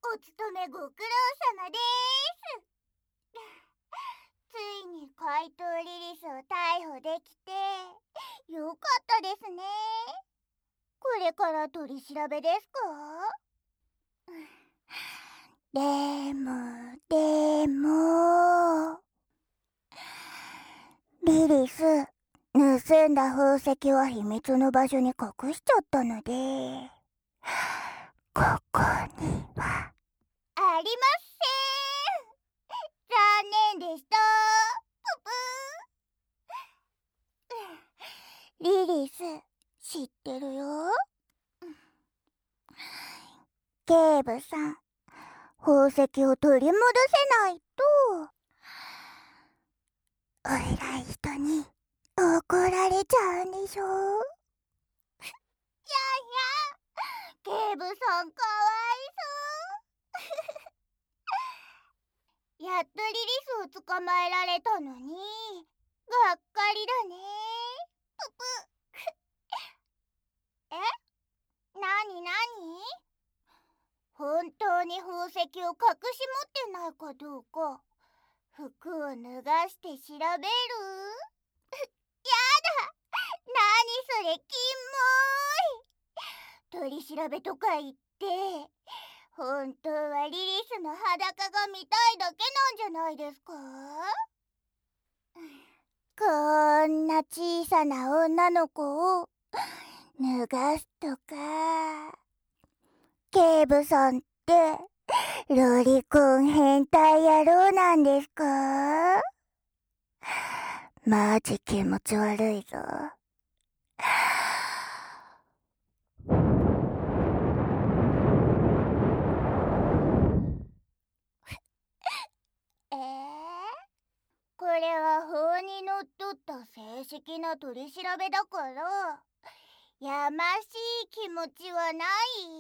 お勤めご苦労様です。ついに怪盗リリスを逮捕できてよかったですね。これから取り調べですか？でもリリス、盗んだ宝石は秘密の場所に隠しちゃったので、ここにはありません。残念でした。ププリリス、知ってるよ。警部さん、宝石を取り戻せないと、お偉い人に怒られちゃうんでしょ。警部さんかわいそう。やっとリリスを捕まえられたのに、がっかりだね。ププ。なに本当に宝石を隠し持ってないかどうか、服を脱がして調べる？やだ、なにそれ、キモーい。取り調べとか言って、本当はリリスの裸が見たいだけなんじゃないですか？こんな小さな女の子を脱がすとか。警部さんってロリコン変態野郎なんですか？マジ気持ち悪いぞ。これは法にのっとった正式な取り調べだから、やましい気持ちはない？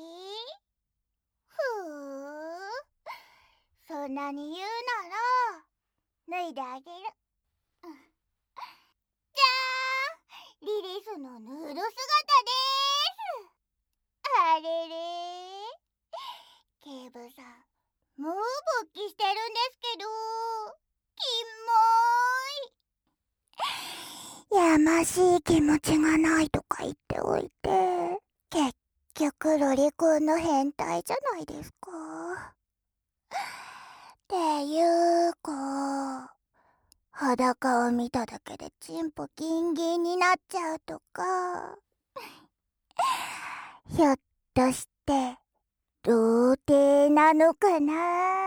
そんなに言うなら、脱いであげる。じゃーん、リリスのヌード姿でーす。あれれー、警部さん、もう勃起してるんですけど、キモーい。やましい気持ちがないとか言っておいて、結局ロリコンの変態じゃないですか。っていうか、裸を見ただけでチンポギンギンになっちゃうとか、ひょっとして童貞なのかな？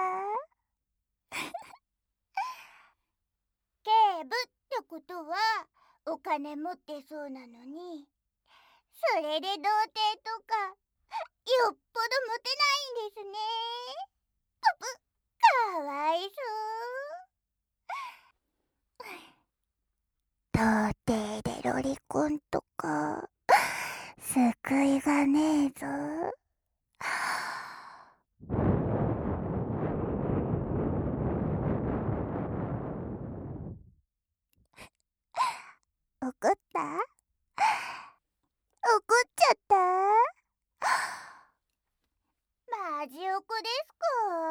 警部ってことはお金持ってそうなのに、それで童貞とかよっぽどモテないんですね。ププ、かわいそう。童貞でロリコンとか救いがねえぞ。怒った？怒っちゃった？マジ怒ですか？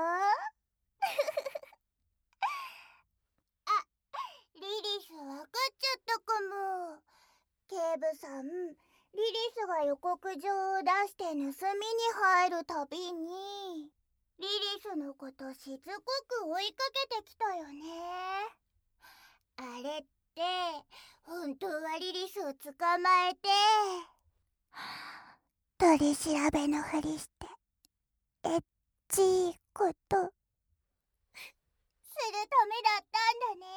あ、リリスわかっちゃったかも。警部さん、リリスが予告状を出して盗みに入るたびに、リリスのことしつこく追いかけてきたよね。あれって、本当はリリスを捕まえて、取り調べのふりして、エッチーこと、するためだったんだ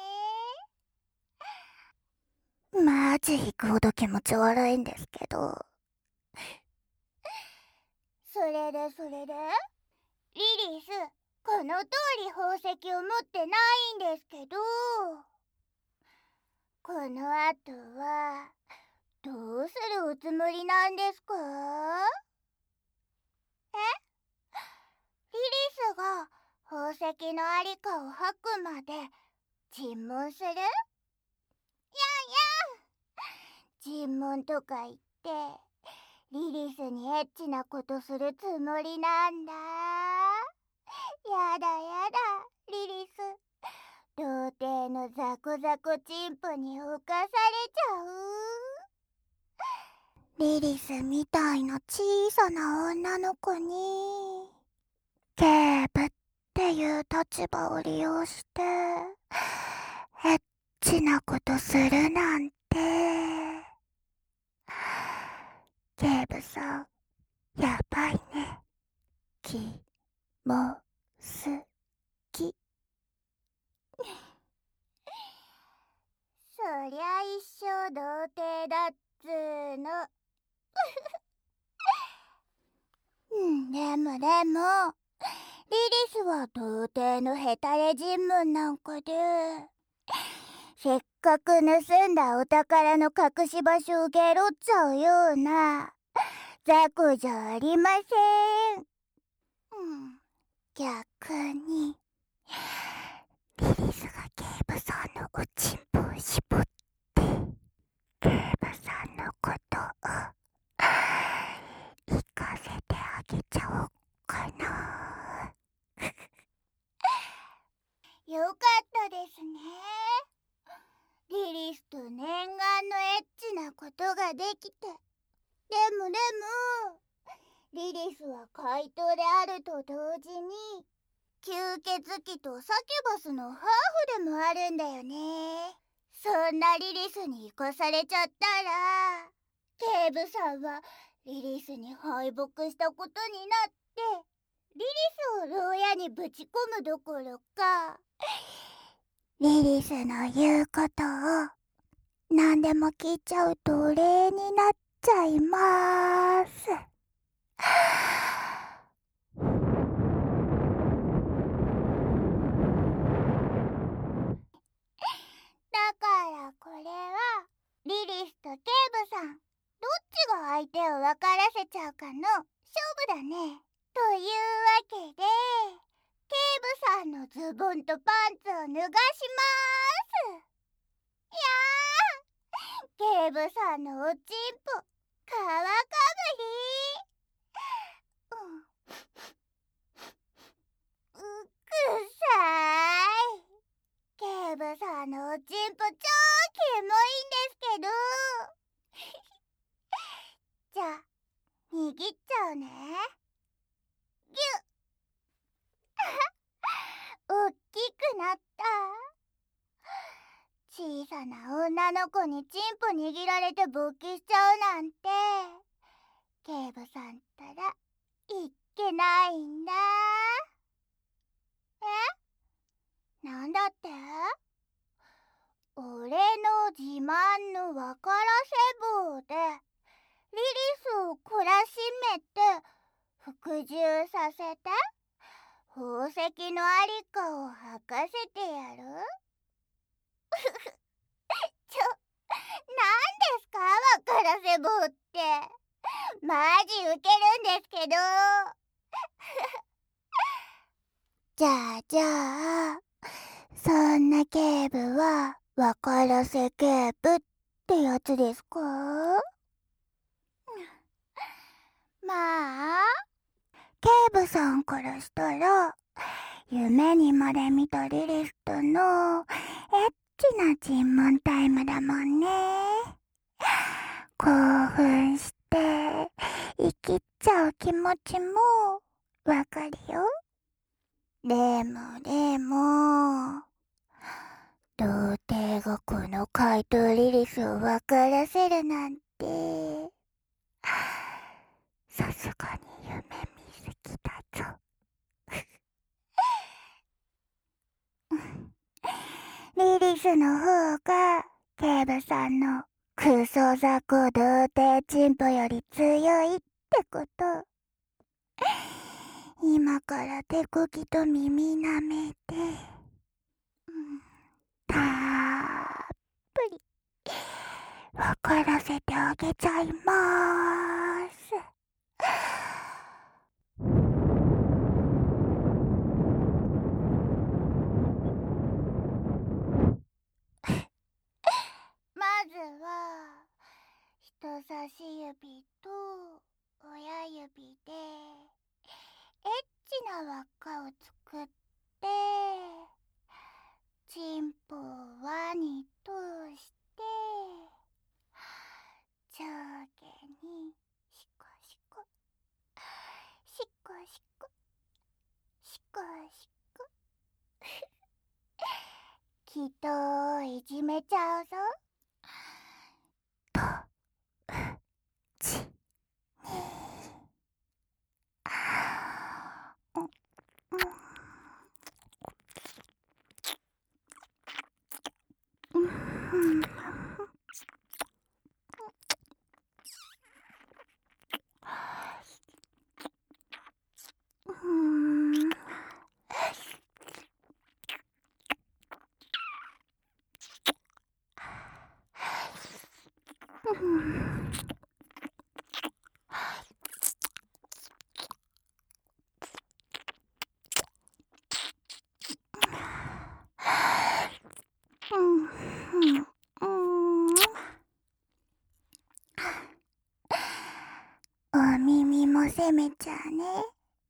ね。マジ引くほど気持ち悪いんですけど。それでリリス、この通り宝石を持ってないんですけど、この後はどうするおつもりなんですか？リリスが宝石のありかを吐くまで尋問する？やんやん、尋問とか言ってリリスにエッチなことするつもりなんだ。 やだやだ、リリス。童貞のザコザコチンポに侵されちゃう。リリスみたいな小さな女の子に警部っていう立場を利用してエッチなことするなんて。警部さん、やばいね。気も好き。そりゃ一生童貞だっつーの。でもリリスは童貞のヘタレ尋問なんかで、せっかく盗んだお宝の隠し場所をゲロっちゃうような雑魚じゃありません。逆にリリスが警部さんのおちんぽを絞って警部さんのことを行かせてあげちゃおうかな。よかったですね。リリスと念願のエッチなことができて。でもリリスは怪盗であると同時に吸血鬼とサキュバスのハーフでもあるんだよね。そんなリリスに生かされちゃったら、警部さんはリリスに敗北したことになって、リリスを牢屋にぶち込むどころか、リリスの言うことを何でも聞いちゃう奴隷になっちゃいます。だからこれはリリスと警部さん、どっちが相手を分からせちゃうかの勝負だね。というわけで、警部さんのズボンとパンツを脱がしまーす。警部さんのおちんぽ、皮かぶり。くさい。警部さんのおちんぽ超キモいんですけど。じゃあ、握っちゃうね。ぎゅっ。おっきくなった。小さな女の子にチンポ握られて勃起しちゃうなんて、警部さんったらいっけないんだ。なんだって？俺の自慢のわからせ棒でリリスを懲らしめて服従させて宝石のありかを吐かせてやる。なんですかわからせ棒って。マジウケるんですけど。じゃあそんな警部はわからせ警部ってやつですか？まあ警部さんからしたら夢にまで見たリリスとのエッチな尋問タイムだもんね。興奮して生きっちゃう気持ちもわかるよ。でも童貞がこの怪盗リリスを分からせるなんて、さすがに夢見すぎだぞ。リリスの方が警部さんのクソ雑魚童貞チンポより強いってこと。今から手こぎと耳舐めて、たっぷり分からせてあげちゃいまーす。まずは人差し指と親指でエッチ輪っかを作って、チンポを輪に通して、上下にシコシコシコシコシコシコきっといじめちゃうぞ。とちにお耳も責めちゃうね。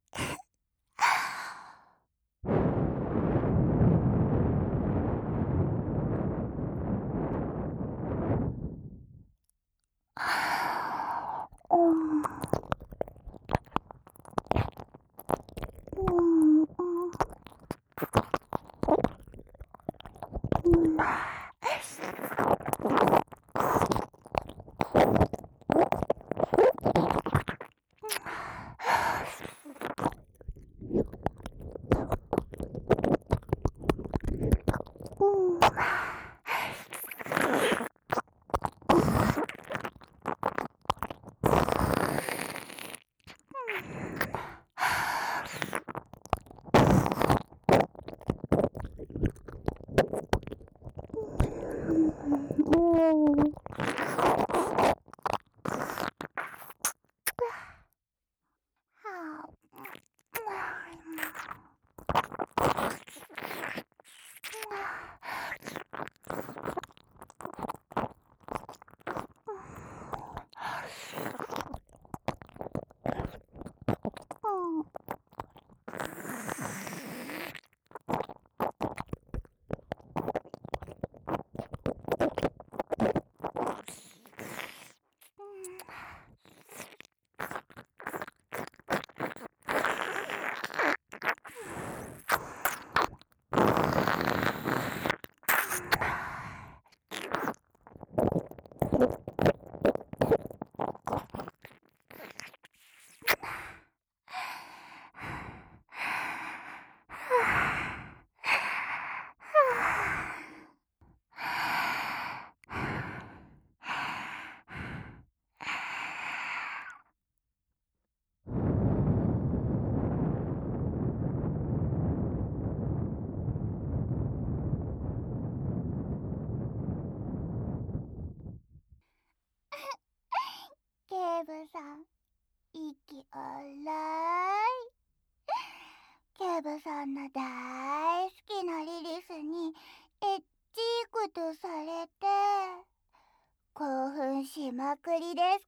ケーブさん、息荒い。ケーブさんの大好きなリリスにエッチいことされて興奮しまくりです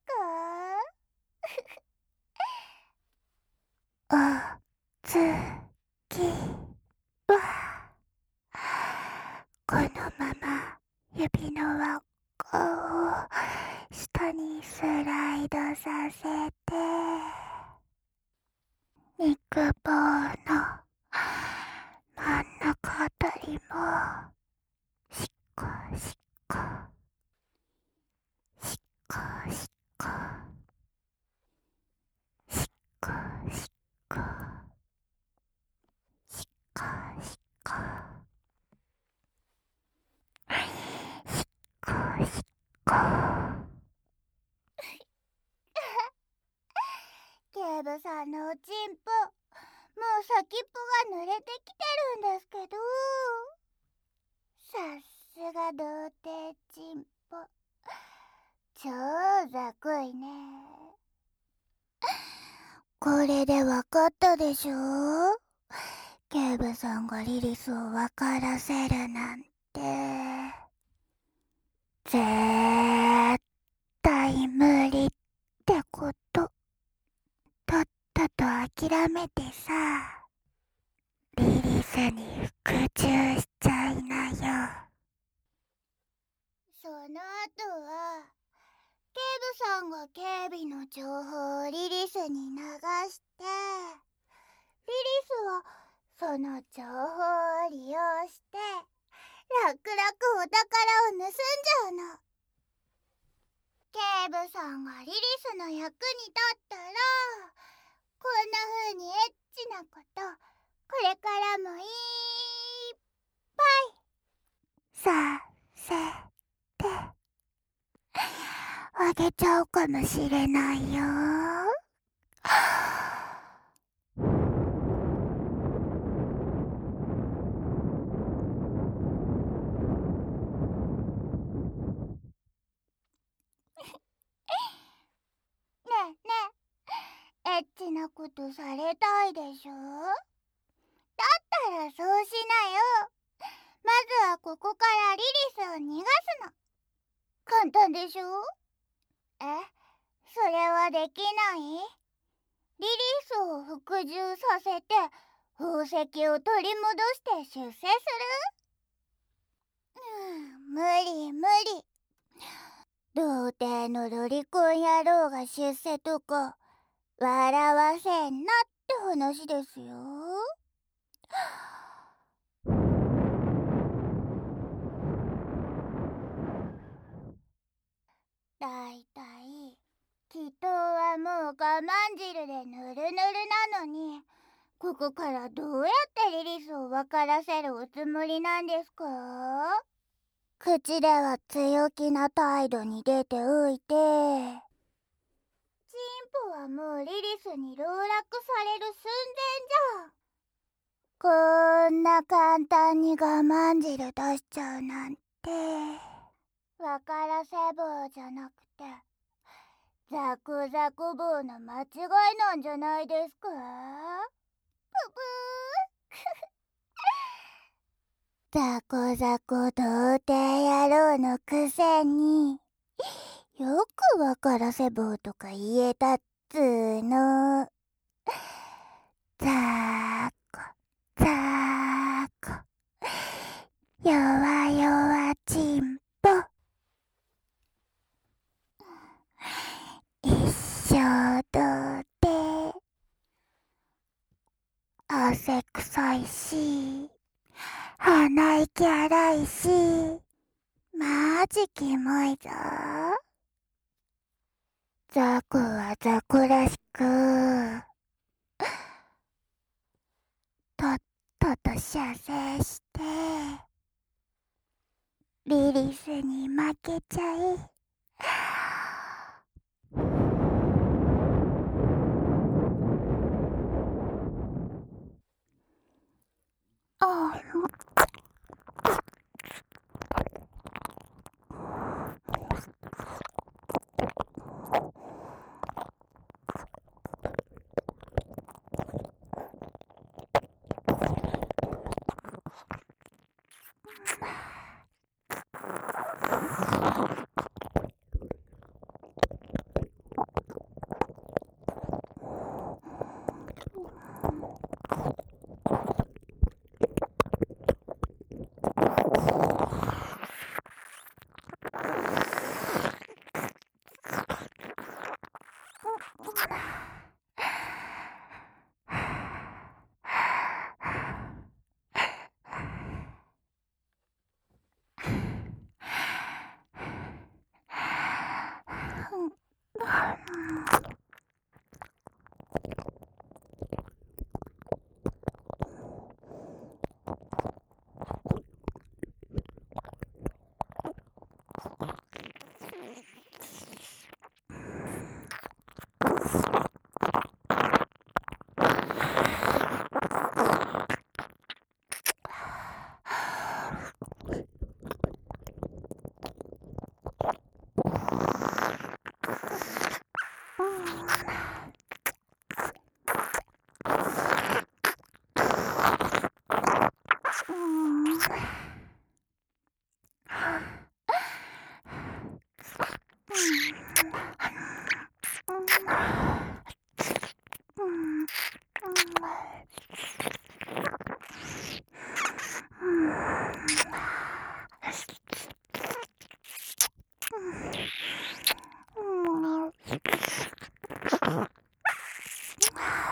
か？おつきはこのまま指の輪っかを下にスライドさせて、肉棒の真ん中あたりもしっこしっこしっこしっこしっこしっこしっこしっこしっこしっこ。ケーブさんのおちんぽ、もう先っぽが濡れてきてるんですけど、さすが童貞ちんぽ、超ざこいね。これでわかったでしょ？ケーブさんがリリスをわからせるなんて。絶対無理ってこと。とっとと諦めてさ、 スに復讐しちゃいなよ。その後はケイブさんが警備の情報をリリスに流して、リリスはその情報を利用して楽々お宝を盗んじゃうの。ケイブさんがリリスの役に立ったら、こんな風にエッチなこと、これからもいっぱいさせてあげちゃうかもしれないよ。ねえねえ、エッチなことされたいでしょ？だったらそうしなよ。まずはここからリリスを逃がすの。簡単でしょ？それはできない？リリスを服従させて宝石を取り戻して出世する？無理無理。童貞のロリコン野郎が出世とか笑わせんなって話ですよ。だいたい祈祷はもう我慢汁でぬるぬるなのに、ここからどうやってリリスを分からせるおつもりなんですか？口では強気な態度に出ておいて、チンポはもうリリスに籠絡される寸前じゃん。こんな簡単に我慢汁出しちゃうなんて。分からせ棒じゃなくてザコザコ棒の間違いなんじゃないですか？ブブーザコザコ童貞野郎のくせによく分からせ棒とか言えたっつーの。ザーコザーコ弱々チンポ。一生童貞。汗臭いし鼻息荒いしマジキモいぞ。ザコはザコらしくとっとと射精してリリスに負けちゃい。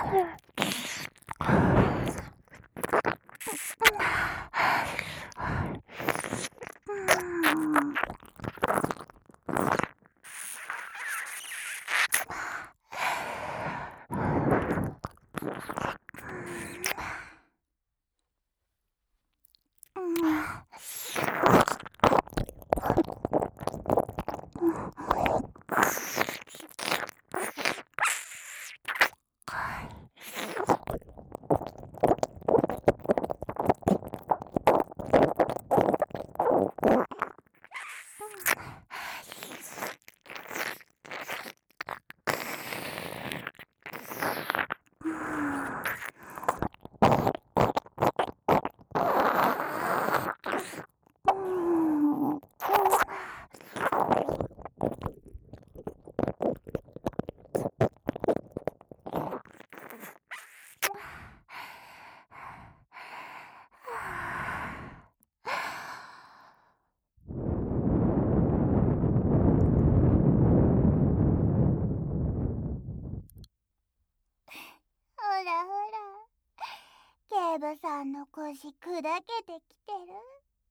ほらほら、警部さんの腰砕けてきてる。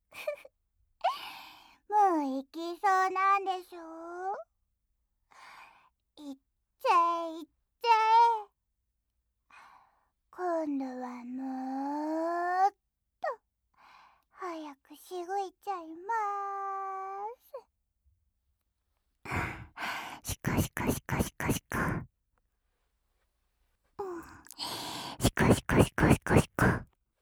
もう行きそうなんでしょ。行っちゃえ行っちゃえ。今度はもっと早くしごいちゃいまーす。しこしこしこしこしこ。しこしこしこしこしこ。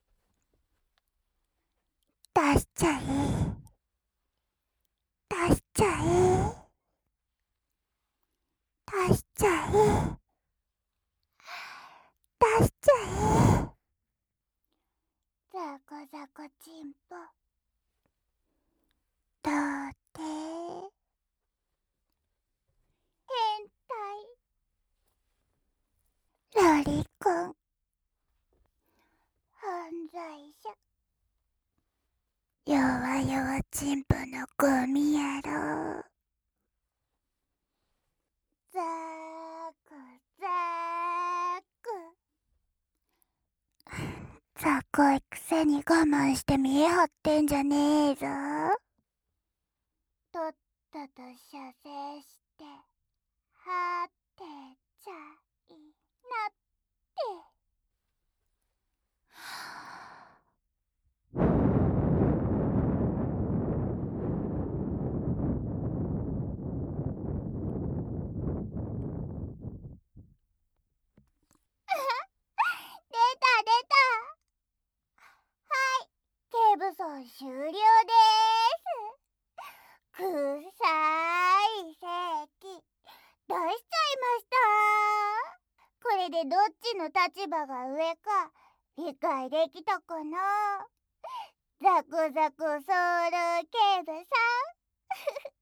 出しちゃえ。出しちゃえ。出しちゃえ。出しちゃえ。ザコザコチンポ。どうって変態。ロリコン。犯罪者。弱々チンポのゴミ野郎。ザークザーク。ザコいくせに我慢して見え張ってんじゃねえぞ。とっとと射精してはってちゃいなって。出た出た。はい、警部さん終了でーす。くさい席出しちゃいました。これでどっちの立場が上か理解できたかな。ザコザコソウル警部さん